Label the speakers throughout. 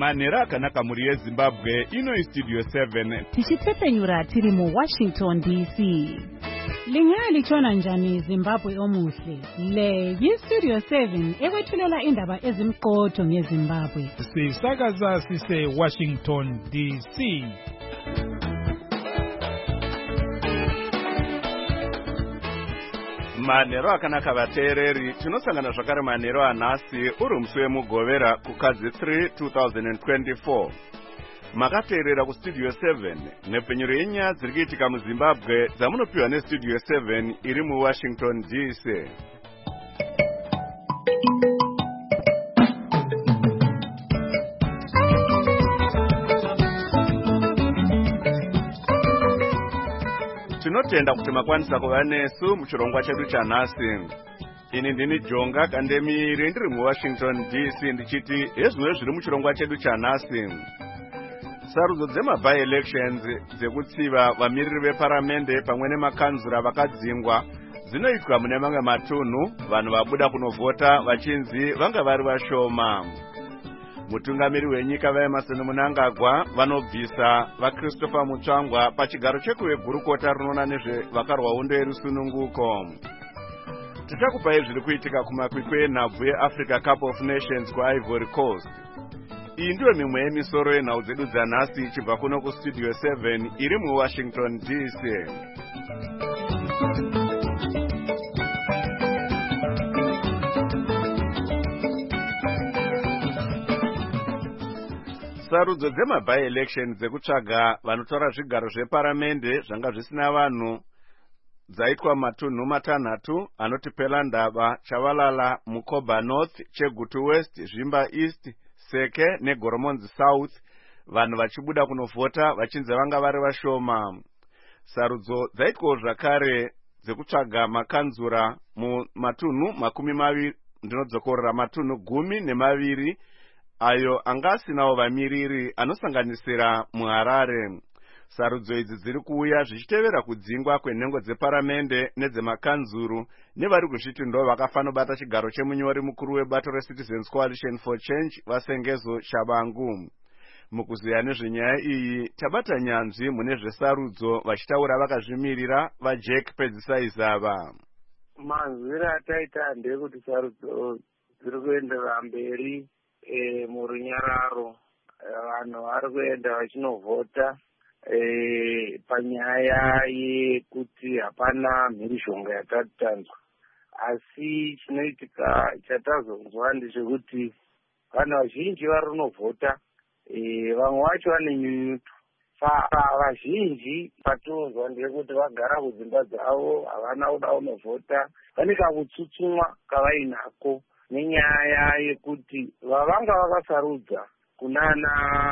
Speaker 1: manhero akanaka mhuri yezimbabwe. Ino istudio 7
Speaker 2: tichitsepenyura tiri muWashington DC. Lingalitshona njani Zimbabwe omuhle? Le yistudio 7 ekwethulela indaba ezimqotho ngeZimbabwe.
Speaker 3: Sisakaza sise Washington DC.
Speaker 1: manhero akanaka vateereri. Tinosangana zvakare manhero anhasi uri musi wemugovera kukadzi 3 2024. Makateerera kustudio 7 nepfenyuro yenyaya dziri kuitika muZimbabwe dzamunopiwa nestudio 7 iri muWashington DC. Tinotenda kuti makwanisa kuva nesu muchirongwa chedu chanhasi. Ini ndini Jonga Kandemiri ndiri muWashington DC ndichiti hezvimwe zviri muchirongwa chedu chanhasi. Sarudzo dzema-by-elections dzekutsiva vamiriri veparamende pamwe nemakanzura vakadzingwa dzinoitwa mune mamwe matunhu vanhu vabuda kunovhota vachinzi vanga vari vashoma. Mutungamiri wenyika vaEmerson Mnangagwa vanobvisa vaChristopher Mutsvangwa pachigaro chekuvegurukota rinoona nezvevakarwa hondo yerusununguko. Tichakupai zviri kuitika kumakwikwi enhabvu yeAfrica Cup of Nations kuIvory Coast. Iyi ndiyo mimwe yemisoro yenhau dzedu dzanhasi ichibva kuno kustudio 7 iri muWashington DC. Sarudzo dzema-by-election dzekutsvaga vanotora zvigaro zveparamende zvanga zvisina vanhu dzaitwa matunhu matanhatu anoti Pelandaba, Chavalala, Mukoba North, Chegutu West, Zvimba East, Seke neGoromonzi South, vanhu vachibuda kunovhota vachinzi vanga vari vashoma. Sarudzo dzaitwawo zvakare dzekutsvaga makanzura mumatunhu 20, ndinodzokorera matunhu 12 ayo anga asinawo vamiriri anosanganisira muHarare. Sarudzo idzi dziri kuuya zvichitevera kudzingwa kwenhengo dzeparamende nedzemakanzuru nevari kuzviti ndo vakafanobata chigaro chemunyori mukuru webato reCitizens Coalition for Change Vasengezo Shabangu. Mukuziya nezvenyaya iyi tabata nyanzvi mune zvesarudzo vachitaura vakazvimirira vaJack Pedzisaidzava.
Speaker 4: Manzwiro ataita ndekuti sarudzo dziri kuenderera mberi murunyararo. Vanhu vari kuenda vachinovhota panyaya yekuti hapana mhirishonga yatatanzwa. Asi chinoitika chatazonzwa ndechekuti vanhu vazhinji vari kunovhota, vamwe vacho vane nyunyuto. Saka vazhinji patinonzwa ndekuti vagara kudzimba dzavo, havana kuda kunovhota, vane kakutsutsumwa kavainako nenyaya yekuti vavanga vakasarudza kunana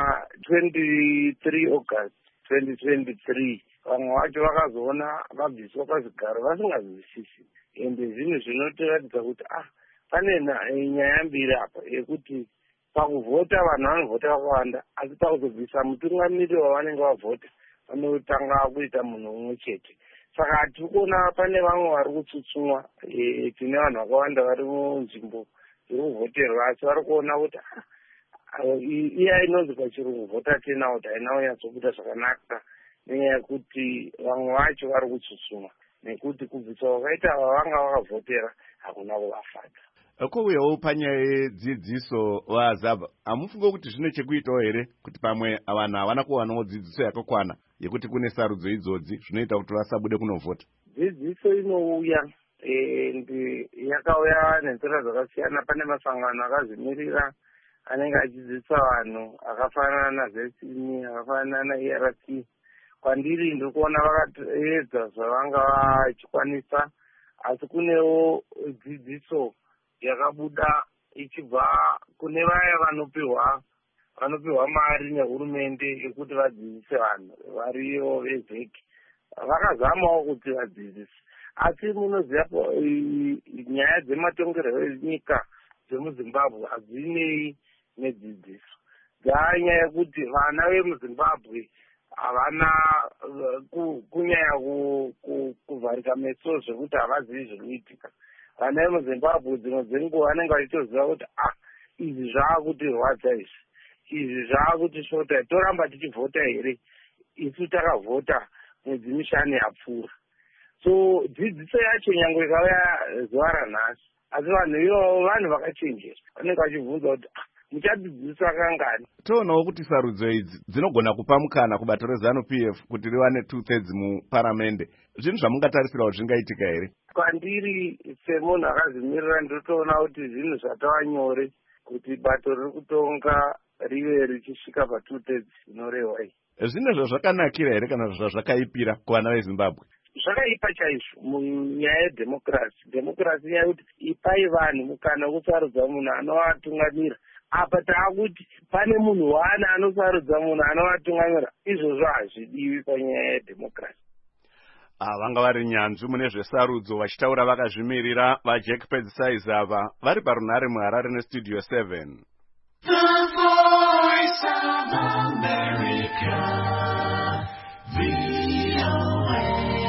Speaker 4: 23 August 2023 vamwe vacho vakazoona vabviswa pazvigaro vasingazwisisi. Ende zvinhu zvinotiratidza kuti pane nyaya mbiri apa yekuti pakuvhota vanhu vanovhota vakawanda, asi pakuzobvisa mutungamiri wavanenge vavhota vanotanga kuita munhu umwe chete. Saka hatiri kuona pane vamwe vari kutsutsumwa. Tine vanhu vakawanda vari munzvimbo dziri kuvhoterwa asi vari kuona kuti iya inonzi pachirungu vhota turnout haina kunyatsobuda zvakanaka nenyaya yekuti vamwe vacho vari kutsutsumwa nekuti kubvisa wakaita vavanga vakavhotera hakuna kuvafadza.
Speaker 1: Kouyawo panyaya yedzidziso vaZabha, hamufunge kuti zvine chekuitawo here kuti pamwe vanhu havana kuwanawo dzidziso yakakwana yekuti kune sarudzo idzodzi zvinoita kuti vasabude kunovhota?
Speaker 4: Dzidziso inouya yakauya nenzira dzakasiyana. Pane masangano akazvimirira anenge achidzidzisa vanhu akafanana naZesini, akafanana naERC. Kwandiri ndiri kuona vakaedza zvavanga vachikwanisa, asi kunewo dzidziso yakabuda ichibva kune vaya vanopiwa mari nehurumende yekuti vadzidzise vanhu, variyo vezeki. Vakazamawo kuti vadzidzise, asi munoziva nyaya dzematongerwo enyika dzemuZimbabwe hadzinei nedzidziso. Dzanyaya yekuti vana vemuZimbabwe havana kunyanya kuvharika meso zvekuti havazivi zviri kuitika. Vana vemuZimbabwe dzimwe dzenguva vanenge vachitoziva kuti izvi zvaakutirwadza izvi. izvi zvaakutisvota toramba tichivhota here isu takavhota mwedzi mishanu yapfuura. So dzidziso yacho nyange ikauya zuva ranhasi, asi vanhu ivavo vanhu vakachenjera, vanenge vachibvunza kuti muchadzidziswa kangani.
Speaker 1: Toonawo kuti sarudzo idzi dzinogona kupa mukana kubato reZANU-PF kuti riwane 2/3 muparamende. Zvinhu zvamungatarisira kuti zvingaitika here?
Speaker 4: Kwandiri semunhu akazvimirira ndotoona kuti zvinhu zvatava nyore kuti bato riri kutonga rive richisvika pa2/3 inorehwa iyi.
Speaker 1: Zvine zvazvakanakira here kana zvazvakaipira kuvana veZimbabwe?
Speaker 4: Zvakaipa chaizvo munyaya yedhemokirasi. Dhemokirasi nyaya yekuti ipai vanhu mukana wokusarudza munhu anovatungamira. Apa taakuti pane munhu wane anosarudza munhu anovatungamira. Izvozvo hazvidiwi panyaya yedhemokirasi.
Speaker 1: Vanga vari nyanzvi mune zvesarudzo vachitaura vakazvimirira vaJack Pedzisais ava vari parunhare muHarare neStudio 7.
Speaker 5: The Voice of America, VOA.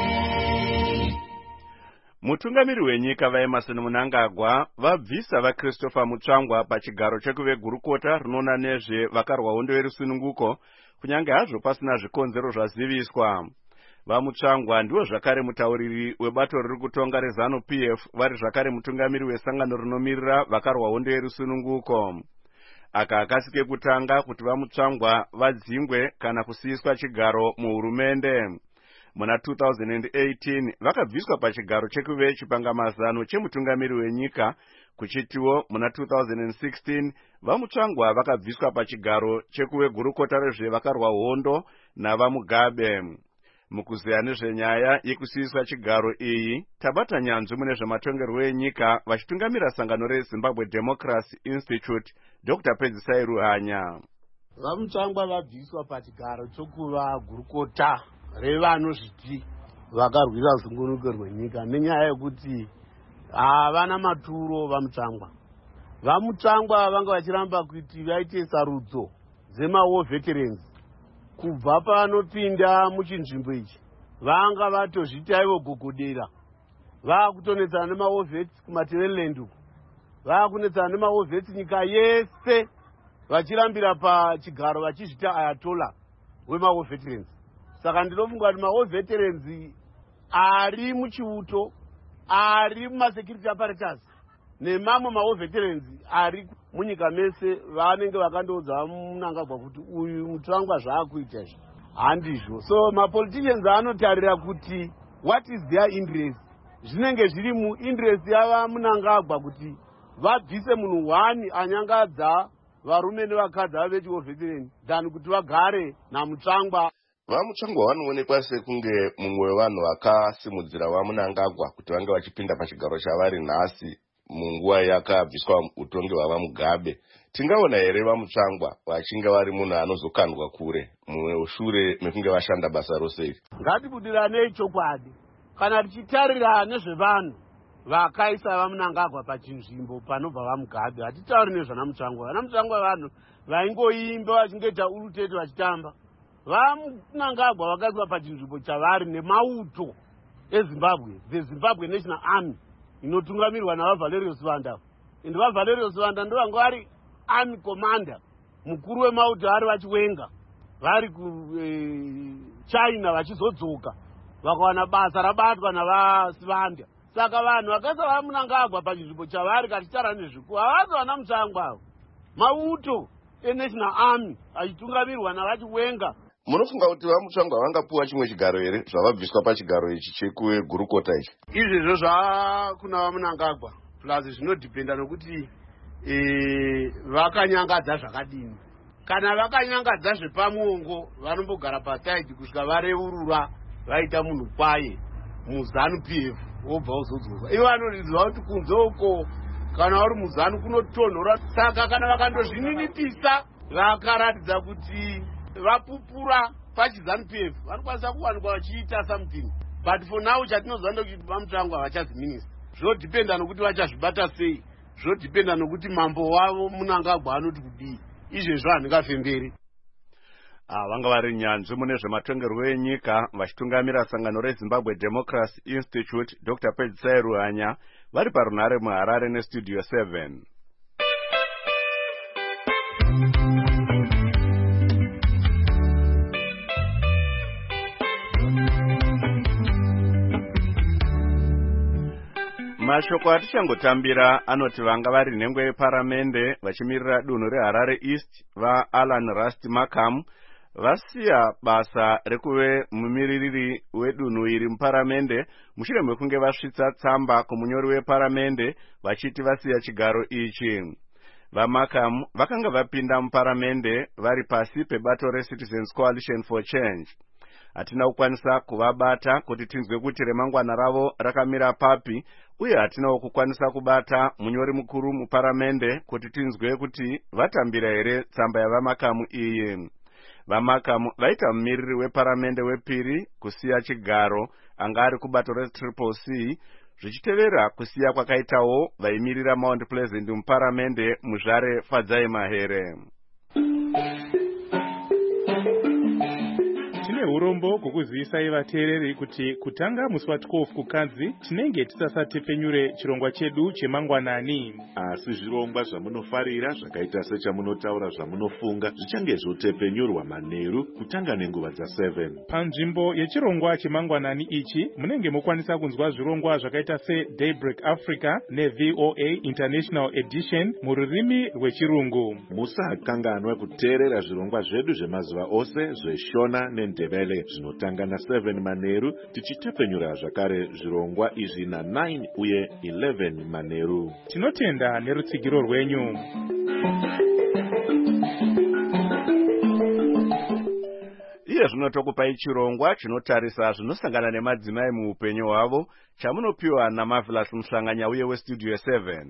Speaker 1: Mutungamiri wenyika vaEmerson Mnangagwa vabvisa vaChristopher Mutsvangwa pachigaro chekuvegurukota rinoona nezve vakarwa hondo yerusununguko kunyange hazvo pasina zvikonzero zvaziviswa. VaMutsvangwa ndiwo zvakare mutauriri webato riri kutonga reZANU-PF vari zvakare mutungamiri wesangano rinomirira vakarwa hondo yerusununguko. Aka akasike kutanga kuti VaMutsvangwa vadzingwe kana kusiyiswa chigaro muhurumende. Muna 2018 vakabviswa pachigaro chekuve chipangamazano chemutungamiri wenyika, kuchitiwo muna 2016 VaMutsvangwa vakabviswa pachigaro chekuve gurukota rezvevakarwa hondo navaMugabe. Mukuzeya nezvenyaya yekusiyiswa chigaro iyi, tabata nyanzvi mune zvematongerwo enyika vachitungamira sangano reZimbabwe Democracy Institute, Dr. Pedzisai Ruhanya.
Speaker 6: VaMutsvangwa vabviswa pachigaro chokuva gurukota revanozviti vakarwira zungunuko rwenyika nenyaya yekuti havana maturo. VaMutsvangwa vanga vachiramba kuti vaite sarudzo dzemaWar Veterans. Kubva panopinda muchinzvimbo ichi vanga vatozvita ivo gogodera, vakutonetsana nemaWar Vets kuMateriland uku, vakunetsana nemaWar Vets nyika yese, vachirambira pachigaro vachizvita ayatola wemaWar Veterans. Saka ndinofunga kuti maWar Veterans ari muchiuto, ari mumasecurity apparatus nemamwe maWar Veterans ari munyika mese vanenge vakandoudza Mnangagwa kuti uyu Mutsvangwa zvaakuita izvi handizvo. So mapoliticians anotarira kuti what is their interest, zvinenge zviri muinterest yava Mnangagwa kuti vabvise munhu wani anyangadza varume nevakadzi vave vechiWar Veteran than kuti vagare naMutsvangwa.
Speaker 7: VaMutsvangwa vanoonekwa sekunge mumwe wevanhu vakasimudzira vaMnangagwa kuti vange vachipinda pachigaro chavari nhasi munguva yakabviswa utongi hwavaMugabe. Tingaona here VaMutsvangwa vachinge vari munhu anozokandwa kure mushure mekunge vashanda basa rose iri?
Speaker 6: Ngatibudiranei chokwadi. Kana tichitarira nezvevanhu vakaisa vaMnangagwa pachinzvimbo panobva vaMugabe, hatitauri nezvana Mutsvangwa. Vana Mutsvangwa vanhu vaingoimba vachingoita urutete vachitamba. VaMnangagwa vakaiswa pachinzvimbo chavari nemauto eZimbabwe, the Zimbabwe National Army, inotungamirwa navaValerius Vanda. Ende vaValerius Vanda ndo vanga vari army commander, mukuru wemauto ari vachiwenga, vari kuChina vachizodzoka, vakawana basa rabatwa navaSivanda. Saka vanhu vakaisa vaMnangagwa pachinzvimbo chavari kachitara nezviku havasi vana Mutsvangwa avo. Mauto eNational Army achitungamirwa navachiwenga.
Speaker 7: Munofunga kuti VaMutsvangwa vangapuwa chimwe chigaro here zvavabviswa pachigaro ichi chekugurukota ichi?
Speaker 6: Izvezvo zvakuna vaMnangagwa plus zvinodhipenda nokuti vakanyangadza zvakadini. Kana vakanyangadza zvepamuongo vanombogara pasaidi kusvika vareurura vaita munhu kwaye muZANU-PF wobva uzodzoka. Ivo vanoriziva kuti kunze uko kana vari muZANU kunotonhora. Saka kana vakandozvininipisa vakaratidza kuti vapupura pachiZANU-PF vanokwanisa kuwanikwa vachiita something. But for now chatinoziva ndekuti vaMutsvangwa vachaziminisa. Zvodhipenda nokuti vachazvibata sei, zvodhipenda nokuti mambo wavo Mnangagwa anoti kudii. Izvezvo handingafemberi.
Speaker 1: Vanga vari nyanzvi mune zvematongerwo enyika vachitungamira sangano reZimbabwe Democracy Institute, Dr. Pedzisai Ruhanya vari parunhare muHarare neStudio 7. Mashoko atichangotambira anoti vanga vari nhengo yeparamende vachimirira dunhu reHarare East vaAlan Rust Markham vasiya basa rekuve mumiririri wedunhu iri muparamende mushure mekunge vasvitsa tsamba kumunyori weparamende vachiti vasiya chigaro ichi. VaMarkham vakanga vapinda muparamende vari pasi pebato reCitizens Coalition for Change. Hatina kukwanisa kuvabata kuti tinzwe kuti remangwana ravo rakamira papi, uye hatinawo kukwanisa kubata munyori mukuru muparamende kuti tinzwe kuti vatambira here tsamba yavaMarkham iyi. VaMarkham vaita mumiriri weparamende wepiri kusiya chigaro anga ari kubato reCCC, zvichitevera kusiya kwakaitawo vaimirira Mount Pleasant muparamende muzvare Fadzai Mahere.
Speaker 3: Tine urombo kukuzivisai vateereri kuti kutanga musi wa12 kuKadzi tinenge tisasatepenyure chirongwa chedu chemangwanani.
Speaker 8: Asi zvirongwa zvamunofarira zvakaita sechamunotaura zvamunofunga zvichange zvotepenyurwa manheru kutanga nenguva dza7.
Speaker 3: Panzvimbo yechirongwa chemangwanani ichi munenge mokwanisa kunzwa zvirongwa zvakaita seDaybreak Africa neVOA International Edition mururimi rwechirungu.
Speaker 8: Musakanganwa kuteerera zvirongwa zvedu zvemazuva ose zveshona neNdebele zvinotanga na7 manheru tichitepenyura zvakare zvirongwa izvi na9 uye 11 manheru.
Speaker 3: Tinotenda nerutsigiro rwenyu.
Speaker 1: Iye zvinotokupai chirongwa chinotarisa zvinosangana nemadzimai muupenyu hwavo chamunopiwa naMarvelous Muhlanganya uye weStudio 7.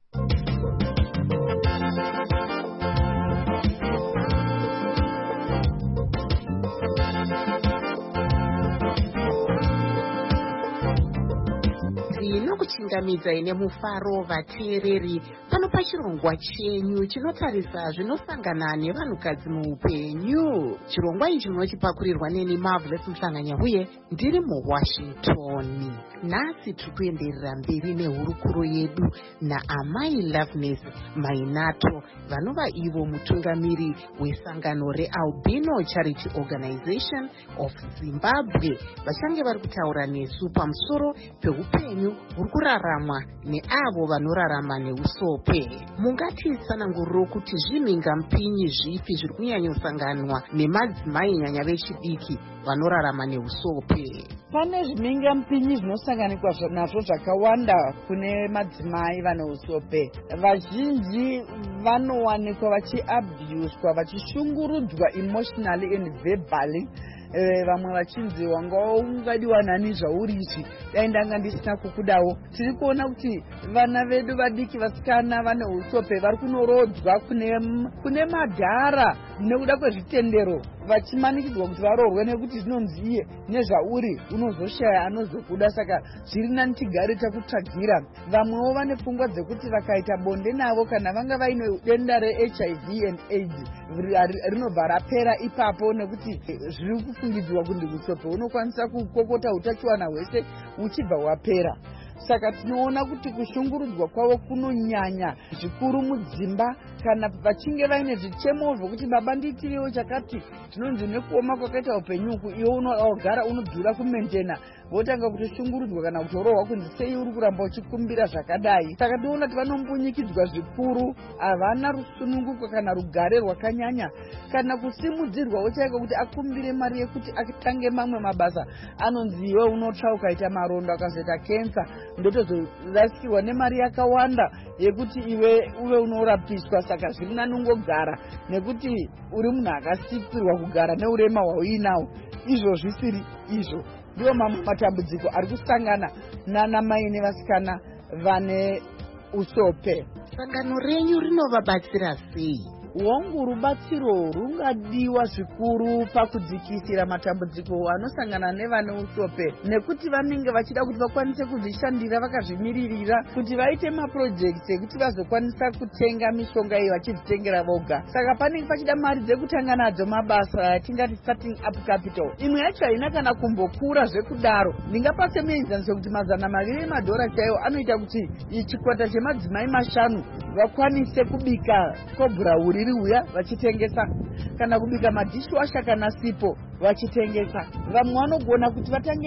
Speaker 9: Kuchingamidza ine mufaro vateereri pano pachirongwa chenyu chinotarisa zvinosangana nevanhukadzi muupenyu. Chirongwa ichi munochipakurirwa neni Marvelous Muhlanganya uye ndiri muWashington. Nhasi tiri kuenderera mberi nehurukuro yedu naAmai Loveness Mainato vanova ivo mutungamiri wesangano reAlbino Charity Organization of Zimbabwe vachange vari kutaura nesu pamusoro peupenyu huri kuraramwa neavo vanorarama neusope. Mungatitsananguriro kuti zvimhingamupinyi zvipi zviri kunyanyosanganwa nemadzimai nyanya vechidiki vanorarama neusope?
Speaker 10: Pane zvimhingamupinyi zvinosanganikwa nazvo zvakawanda kune madzimai vane usope. Vazhinji vanowanikwa vachiabuswa, vachishungurudzwa emotionally and verbally. Vamwe vachinzi wanga ungadiwa nani zvauri izvi dai ndanga ndisina kukudawo. Tiri kuona kuti vana vedu vadiki vasikana vane usope vari kunorodzwa kune madhara nekuda kwezvitendero, vachimanikidzwa kuti varoorwe nekuti zvinonzi iye nezvauri unozoshaya anozokuda, saka zviri nani tigare takutsvagira. Vamwewo vane pfungwa dzekuti vakaita bonde navo kana vanga vaine denda reHIV and AIDS rinobva rapera ipapo, nekuti zviri kufungidzwa kuti usope unokwanisa kukokota utachiwana hwese uchibva wapera. Saka tinoona kuti kushungurudzwa kwavo kunonyanya zvikuru mudzimba kana vachinge vaine zvichemo zvokuti baba nditiriwo chakati, tinonzi nekuoma kwakaita upenyuku iwe unogara unodhura kumentena, votanga kutoshungurudzwa kana kutorohwa kunzi sei uri kuramba uchikumbira zvakadai. Saka tinoona kuti vanombunyikidzwa zvikuru, havana rusununguko kana rugare rwakanyanya kana kusimudzirwawo chaiko kuti akumbire mari yekuti atange mamwe mabasa. Anonzi iwe unotsva ukaita marondo akazoita kensa ndotozorasikirwa nemari yakawanda yekuti iwe uve unorapiswa. Saka zviri nani ungogara nekuti uri munhu akasikirwa kugara neurema hwauinawo. Izvo zvisiri izvo ndiwo mamwe matambudziko ari kusangana nanamai nevasikana vane usope.
Speaker 9: Sangano renyu rinovabatsira sei?
Speaker 10: Hongu rubatsiro rungadiwa zvikuru pakudzikisira matambudziko anosangana nevane usope, nekuti vanenge vachida kuti vakwanise kuzvishandira vakazvimiririra, kuti vaite mapurojekiti ekuti vazokwanisa kutenga mishonga iyi vachizvitengera voga. Saka panenge pachida mari dzekutanga nadzo mabasa atingati starting up capital. Imwe yacho haina kana kumbokura zvekudaro. Ndingapase muenzaniso kuti $200 emadhora chaiwo anoita kuti chikwata chemadzimai 5 vakwanise kubika kobhurauri riri vachitengesa, kana kubika madishwasha kana sipo vachitengesa. Vamwe vanogona kuti vatange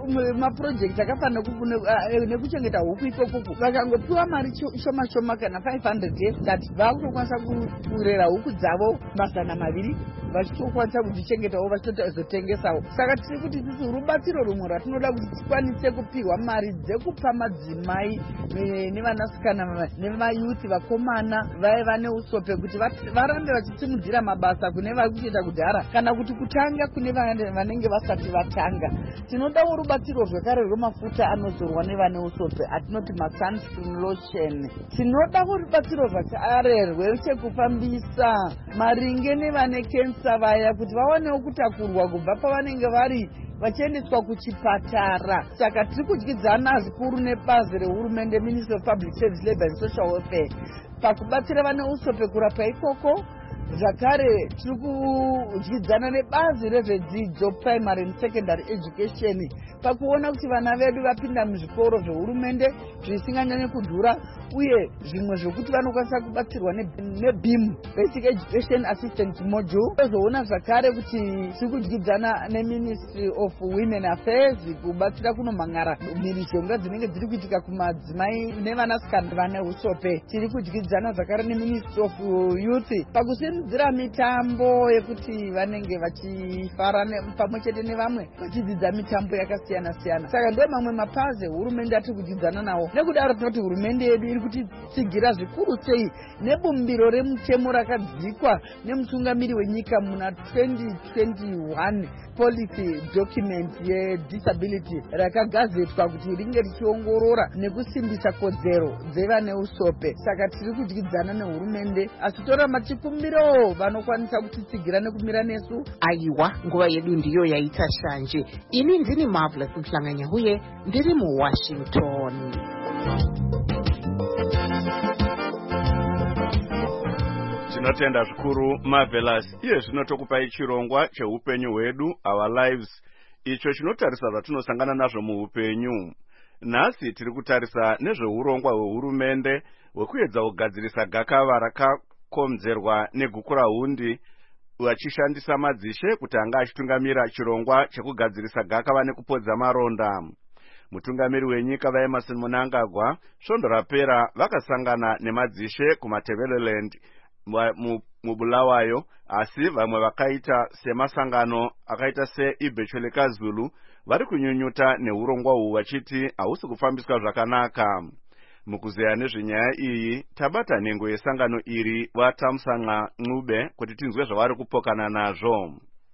Speaker 10: mapurojekti akafanira nekuchengeta huku ikokuku vakangopiwa mari shoma shoma kana 500 yes that vakutokwanisa kurera huku dzavo 200 vachitokwanisa kudzichengetawo vachitozotengesawo. Saka tiri kuti tisi rubatsiro rumwe ratinoda kuti tikwanise kupiwa mari dzekupa madzimai nevanasikana nemayuthi vakomana vaiva neusope kuti varambe vachisimudzira mabasa kune vari kuchiita kudhara kana kuti kutanga kune vanenge vasati vatanga. Tinodawo rubatsiro zvekare rwemafuta anozorwa nevane usope atinoti masunscreen lotion. Tinodawo rubatsiro zvakare rwechekufambisa maringe nevane kensa vaya kuti vawanewo kutakurwa kubva pavanenge vari vachiendeswa kuchipatara. Saka tiri kudyidzana zvikuru nebazi rehurumende Ministry of Public Service, Labour and Social Welfare pakubatsira vane usope kurapa ikoko. Zvakare tiri kudyidzana nebazi rezvedzidzo primary and secondary education pakuona kuti vana vedu vapinda muzvikoro zvehurumende zvisinganyanye kudhura uye zvimwe zvokuti vanokwanisa kubatsirwa neBIM basic education assistant module. Tozoona zvakare kuti tiri kudyidzana neMinistry of Women Affairs kubatsira kunomhangara mhirizhonga dzinenge dziri kuitika kumadzimai nevanasikana vane usope. Tiri kudyidzana zvakare neMinistry of Youth pakusimudzira mitambo yekuti vanenge vachifara pamwe chete nevamwe vachidzidza mitambo yakasiyana siyana. Saka ndo mamwe mapazi hurumende atiri kudyidzana nawo. Nekudaro tinoti hurumende yedu iri kutitsigira zvikuru sei nebumbiro remutemo rakadzikwa nemutungamiri wenyika muna 2021 policy document yedisability rakagazetwa kuti ringe richiongorora nekusimbisa kodzero dzevane usope. Saka tiri kudyidzana nehurumende asi toramba chikumbiro vanokwanisa kutitsigira nekumira nesu.
Speaker 9: Aiwa, nguva yedu ndiyo yaita shanje. Ini ndini Marvelous Mhlanganya huye ndiri muWashington.
Speaker 1: Tinotenda zvikuru Marvelous. Iye zvinotokupai chirongwa cheupenyu hwedu, our lives, icho chinotarisa zvatinosangana nazvo muupenyu. Nhasi tiri kutarisa nezveurongwa hwehurumende hwekuedza kugadzirisa gakava rakakonzerwa negukurahundi vachishandisa madzishe kuti anga achitungamira chirongwa chekugadzirisa gakava nekupodza maronda. Mutungamiri wenyika vaEmerson Mnangagwa svondo rapera vakasangana nemadzishe kuMatabeleland mubulawayo, asi vamwe vakaita semasangano akaita seIbhechwele Zulu vari kunyunyuta neurongwa uhu vachiti hausi kufambiswa zvakanaka. Mukuzeya nezvenyaya iyi tabata nhengo yesangano iri vaTamsanqa Ncube kuti tinzwe zvavari kupokana nazvo.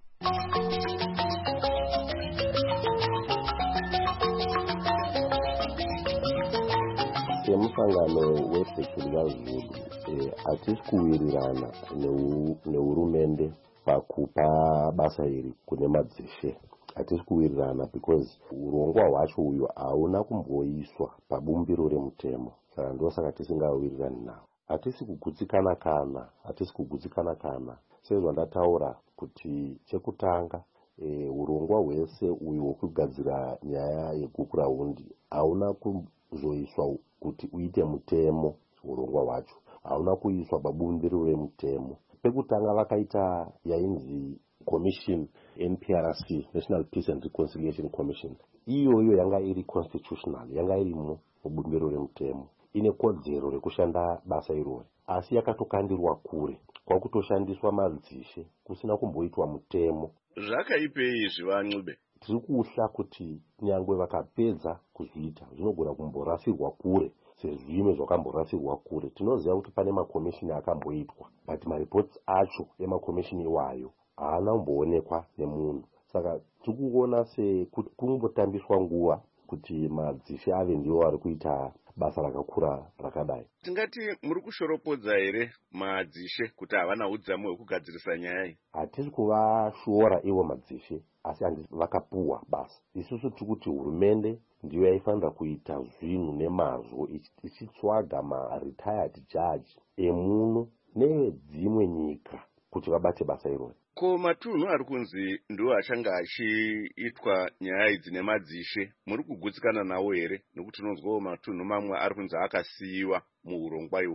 Speaker 11: Semusangano weBhechwele Zulu hatisi kuwirirana nehurumende pakupa basa iri kune madzishe. Hatisi kuwirirana because urongwa hwacho uyu hauna kumboiswa pabumbiro remutemo. Saka ndosaka tisingawirirani nawo. Hatisi kugutsikana kana sezvandataura kuti chekutanga urongwa hwese uyu hwekugadzira nyaya yegukurahundi hauna kuzoiswa kuti uite mutemo. Urongwa hwacho hauna kuiswa pabumbiro remutemo. Pekutanga vakaita yainzi commission NPRC, National Peace and Reconciliation Commission. Iyoyo yanga iri constitutional, yanga iri mubumbiro remutemo, ine kodzero rekushanda basa irori. Asi yakatokandirwa kure kwakutoshandiswa madzishe kusina kumboitwa mutemo.
Speaker 1: Zvakaipei zvivaNcube?
Speaker 11: Tiri kuhla kuti nyangwe vakapedza kuzviita zvinogona kumborasirwa kure sezvimwe zvakamborasirwa kure. Tinoziva kuti pane makomishini akamboitwa, but mareports acho emakomishini iwayo haana kumboonekwa nemunhu. Saka tiri kuona sekuti kunombotambiswa nguva kuti madzishe ave ndiwo ari kuita basa rakakura rakadai.
Speaker 1: Tingati muri kushoropodza here madzishe kuti havana udzamu hwekugadzirisa nyaya iyi?
Speaker 11: Hatisi kuvashora ivo madzishe, asi vakapuwa basa. Isusu tiri kuti hurumende ndiyo yaifanira kuita zvinhu nemazvo ichitsvaga maretired judge emuno nedzimwe nyika kuti vabate basa irori.
Speaker 1: Ko matunhu ari kunzi ndiwo achanga achiitwa nyaya idzi nemadzishe, muri kugutsikana nawo here? Nekuti tinonzwawo matunhu mamwe ari kunzi akasiyiwa muurongwa iwowu.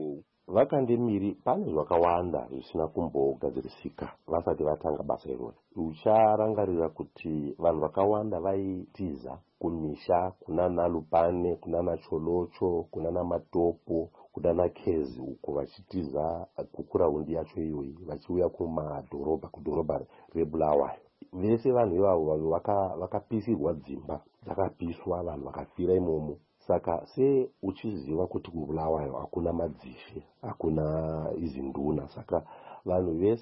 Speaker 11: vakandemiri pane zvakawanda zvisina kumbogadzirisika vasati vatanga basa irori. Ucharangarira kuti vanhu vakawanda vaitiza kumisha kunana Lupane, kunana Cholocho, kunana Matopo, kunana Kezi uko vachitiza kukuraundi yacho iyoyi vachiuya kumadhorobha, kudhorobha reBulawayo. Vese vanhu ivavo vakapisirwa dzimba dzakapiswa, vanhu vakafira imomo. Saka se uchiziva kuti kuBulawayo hakuna madzishe, hakuna izinduna, saka vanhu vese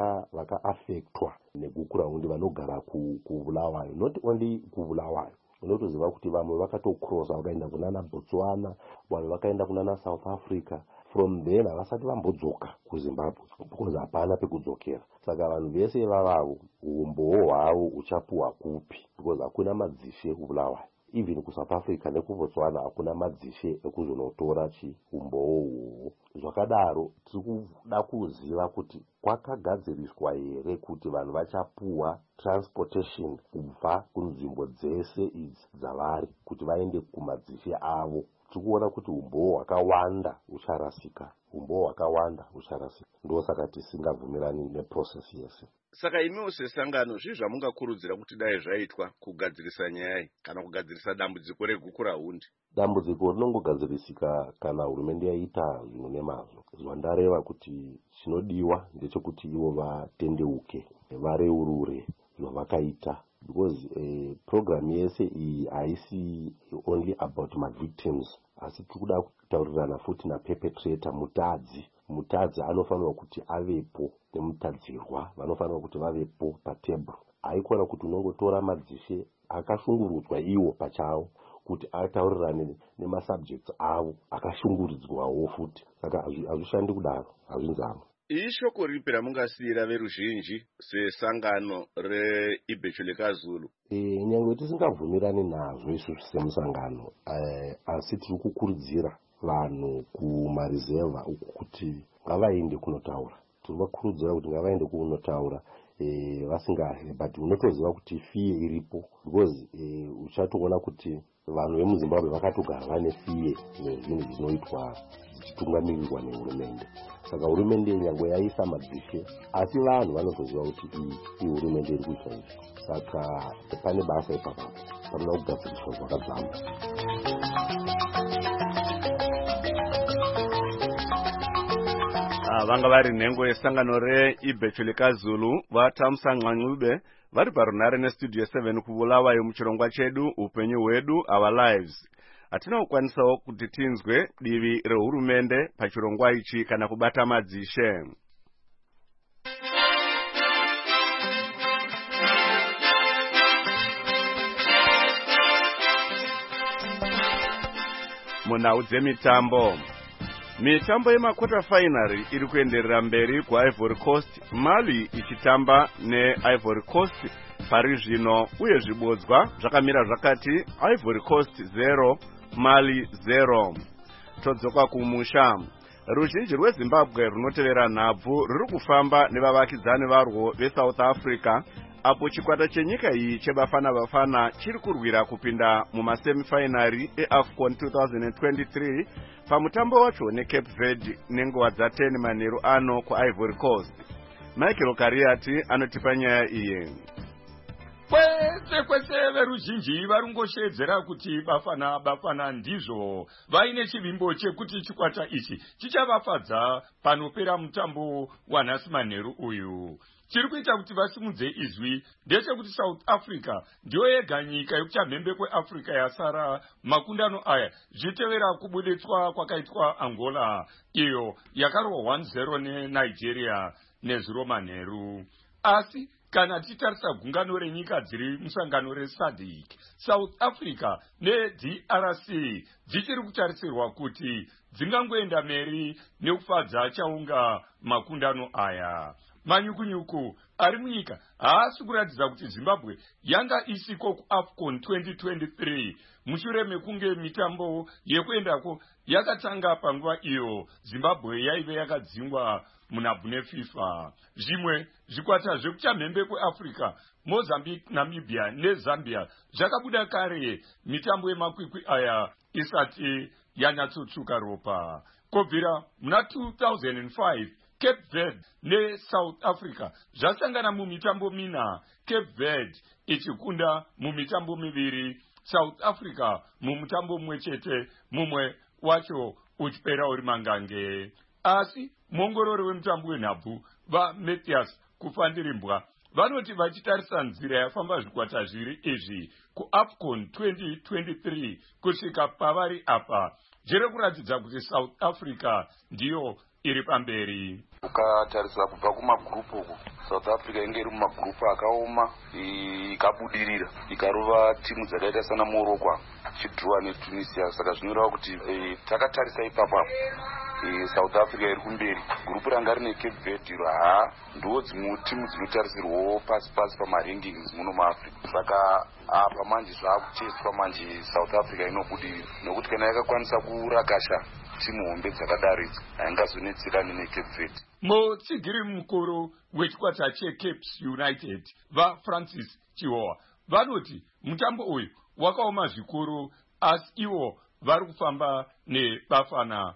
Speaker 11: vakaafektwa nekukuraundi vanogara kuBulawayo, not only kuBulawayo. Unotoziva kuti vamwe vakatokrosa vakaenda kunana Botswana, vamwe vakaenda kunana South Africa. From then havasati vambodzoka kuZimbabwe because hapana pekudzokera. Saka vanhu vese ivavavo umbowo hwavo uchapuwa kupi because hakuna madzishe kuBulawayo. Even kuSouth Africa nekuBotswana hakuna madzishe ekuzonotora umbowo uhwo. Zvakadaro tiri kuda kuziva kuti kwakagadziriswa here kuti vanhu vachapuwa transportation kubva kunzvimbo dzese idzi dzavari kuti vaende kumadzishe avo. Tikuona kuti umbowo hwakawanda ucharasika, umbowo hwakawanda ucharasika. Ndosaka tisingabvumirani neprocess yese.
Speaker 1: Saka imiwo sesangano zvizvamungakurudzira kuti dai zvaitwa kugadzirisa nyaya kana kugadzirisa dambudziko reGukurahundi?
Speaker 11: Dambudziko rinongogadzirisika kana hurumende yaita zvinhu nemazvo. Zvandareva kuti chinodiwa ndechekuti ivo vatendeuke, vareurure zvavakaita. Because program yese iyi haisi only about my victims, asi tikuda kutaurirana futi na perpetrator, mutadzi anofanirwa kuti avepo, nemutadzirwa vanofanirwa kuti vavepo patebhuru. Haikona kuti unongotora madzishe akashungurudzwa iwo pachavo kuti ataurirane nemasubjects avo akashunguridzwawo futi. Saka hazvishandi kudaro, hazvinzano.
Speaker 1: Ishoko ripi ramungasiyira veruzhinji sesangano reIbhechule Zulu?
Speaker 11: Nyangwe tisingabvumirani nazvo isusu semusangano, asi tiri kukurudzira vanhu kumarizevha uku kuti ngavaende kunotaura. Tiri kuvakurudzira kuti ngavaende kunotaura vasingahe, but unotoziva kuti fiye iripo because uchatoona kuti vanhu vemuZimbabwe vakatogara vane fiye nezvinhu zvinoitwa zvichitungamirirwa nehurumende. Saka hurumende nyangwe yaisa madzishe, asi vanhu vanotoziva kuti iyi hurumende iri kuita izvi. Saka pane basa ipapo panoda kugadziriswa zvakadzama.
Speaker 1: Vanga vari nhengo yesangano reIbhechule Zulu vaTamsa Nxanxube vari parunare nestudio 7 kuBulawayo muchirongwa chedu upenyu hwedu our lives. Hatina kukwanisawo kuti tinzwe divi rehurumende pachirongwa ichi kana kubata madzishe. Munhau dzemitambo. Mitambo yemakota finary iri kuenderera mberi kuIvory Coast, Mali ichitamba neIvory Coast pari zvino, uye zvibodzwa zvakamira zvakati Ivory Coast 0 Mali 0. Todzoka kumusha. Ruzhinji rweZimbabwe runotevera nhabvu ruri kufamba nevavakidzani varwo veSouth Africa, apo chikwata chenyika iyi chebafana chiri kurwira kupinda mumasemifinary eAFCON 2023 pamutambo wacho neCape Verde nenguva dza10 manheru ano kuIvory Coast. Michael Kariati anotipa nyaya iyi.
Speaker 12: Kwese veruzhinji varungoshedzera kuti bafana ndizvo vaine chivimbo chekuti chikwata ichi chichavafadza panopera mutambo wanhasi manheru uyu. Chiri kuita kuti vasimudze izwi ndechekuti South Africa ndiyo yega nyika yekuchamhembe kweAfrica yasara makundano aya zvitevera kubuditswa kwakaitwa Angola, iyo yakarwa 1-0 neNigeria nezuro manheru. Asi kana titarisa gungano renyika dziri musangano reSADC, South Africa neDRC dzichiri kutarisirwa kuti dzingangoenda mberi nekufadza chaunga makundano aya. Manyukunyuku ari munyika haasi kuratidza kuti Zimbabwe yanga isiko kuAFCON 2023 mushure mekunge mitambo yekuendako yakatanga panguva iyo Zimbabwe yaive yakadzingwa munhabvu neFIFA. Zvimwe zvikwata zvekuchamhembe kweAfrica, Mozambique, Namibia neZambia zvakabuda kare mitambo yemakwikwi aya isati yanyatsotsuka ropa. kubvira muna 2005 Cape Verde neSouth Africa zvasangana mumitambo mina, Cape Verde ichikunda mumitambo miviri, South Africa mumutambo mumwe chete, mumwe wacho uchipera uri mangange. Asi muongorori wemutambo wenhabvu vaMatthias Kufandirimbwa vanoti vachitarisa nzira yafamba zvikwata zviri izvi kuAFCON 2023 kusvika pavari apa, zviri kuratidza kuti South Africa ndiyo iri pamberi.
Speaker 13: Ukatarisa kubva kumagrupu uku, South Africa inge iri mumagrupu akaoma, ikabudirira ikarova timu dzakaita sana Morocco chidhuwa neTunisia. Saka zvinoreva kuti takatarisa ipapo South Africa iri kumberi. Grupu ranga rine Cape Verde ndo dzimwe timu dzinotarisirwawo pasi pamarankings muno muAfrica. Saka apa manje zvakuteswa manje South Africa inobudirira, nokuti kana yakakwanisa kurakasha timu hombe dzakadaridza haingazonetsekani neCape Verde.
Speaker 12: Mutsigiri mukuru wechikwata cheCapes United vaFrancis Chihowa vanoti mutambo uyu wakaoma zvikuru, asi ivo vari kufamba nebafana.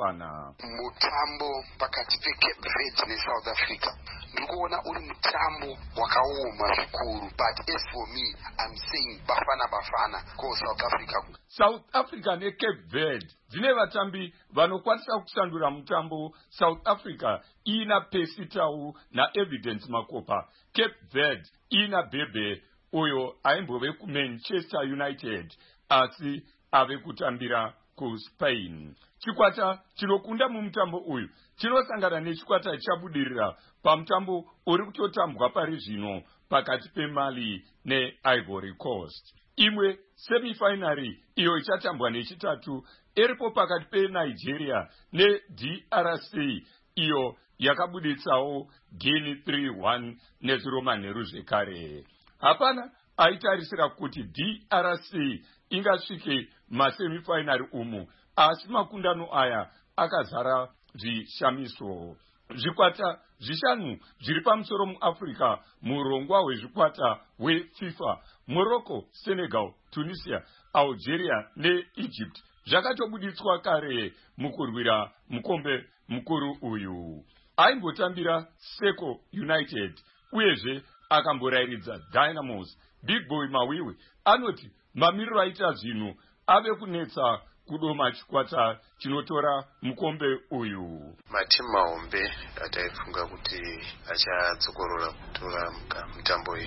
Speaker 14: Mutambo pakati peCape Verde neSouth Africa ndiri kuona uri mutambo wakaoma zvikuru, but as for me I'm saying bafana ko South Africa.
Speaker 12: South Africa neCape Verde dzine vatambi vanokwanisa kusandura mutambo. South Africa ina Percy Tau naEvidence Makopa. Cape Verde ina Bebe uyo aimbove kuManchester United asi ave kutambira kuSpain. Chikwata chinokunda mumutambo uyu chinosangana nechikwata chabudirira pamutambo uri kutotambwa pari zvino pakati peMali neIvory Coast. Imwe semifinary iyo ichatambwa nechitatu iripo pakati peNigeria neDRC iyo yakabuditsawo Guinea 3-1 nezviromanheru zvekare. Hapana aitarisira kuti DRC ingasvike masemifinary umu, asi makundano aya akazara zvishamiso. Zvikwata zvishanu zviri pamusoro muAfrica murongwa hwezvikwata hweFIFA: Morocco, Senegal, Tunisia, Algeria neEgypt zvakatobuditswa kare mukurwira mukombe mukuru uyu. Aimbotambira Seco United uyezve akamborairidza Dynamos. Big Boy Mawiwi anoti mamiriro aita zvinhu ave kunetsa kudoma chikwata chinotora mukombe uyu.
Speaker 14: Matimu mahombe ataifunga kuti achadzokorora kutora mutambo uyu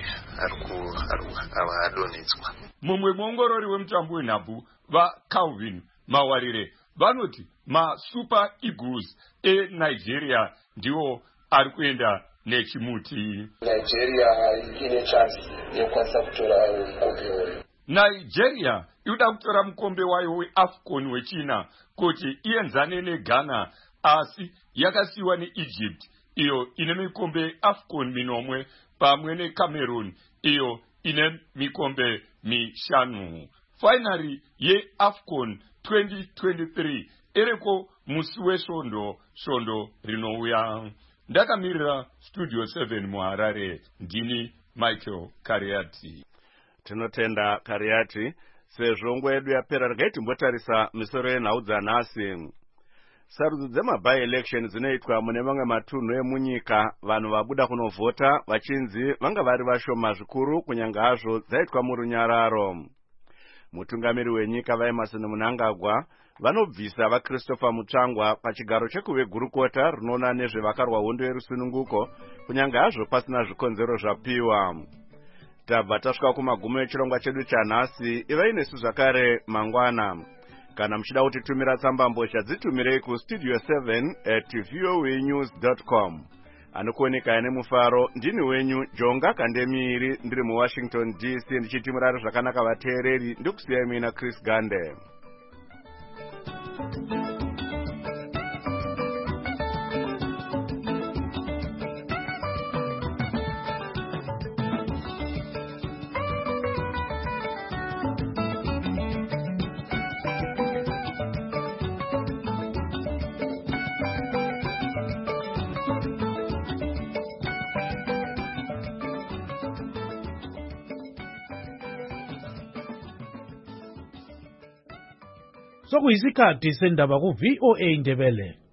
Speaker 14: adonhedzwa.
Speaker 12: Mumwe muongorori wemutambo wenhabvu vaCalvin Mawarire vanoti maSuper Eagles eNigeria ndiwo ari kuenda nechimuti.
Speaker 15: Nigeria ine chance yekwanisa kutora mukombe uyu.
Speaker 12: Nigeria inoda kutora mukombe wayo weAFCON wechina kuti ienzane neGhana, asi yakasiyiwa neEgypt iyo ine mikombe AFCON minomwe pamwe neCameroon iyo ine mikombe mishanu. Finary yeAFCON 2023 iriko musi wesvondo rinouya. Ndakamirira Studio 7 muHarare, ndini Michael Kariati.
Speaker 1: Tinotenda Kariati. Sezvo nguva yedu yapera, regai timbotarisa misoro yenhau dzanhasi. Sarudzo dzemaby-election dzinoitwa mune mamwe matunhu emunyika. Vanhu vabuda kunovhota vachinzi vanga vari vashoma zvikuru kunyanga hazvo dzaitwa murunyararo. Mutungamiri wenyika vaEmmerson Mnangagwa vanobvisa vaChristopher Mutsvangwa pachigaro chekuve gurukota rinoona nezvevakarwa hondo yerusununguko kunyanga hazvo pasina zvikonzero zvapiwa. Tabva tasvika kumagumo echirongwa chedu chanhasi. Ivai nesu zvakare mangwana. Kana muchida kutitumira tsambambozha dzitumirei kustudio7@voanews.com. Anokuoneka nemufaro ndini wenyu Jonga Kandemiri, ndiri muWashington DC ndichiti murare zvakanaka vateereri. Ndikusiyai mina Chris Gande.
Speaker 16: sokuyisikhathi sendaba ku VOA Ndebele.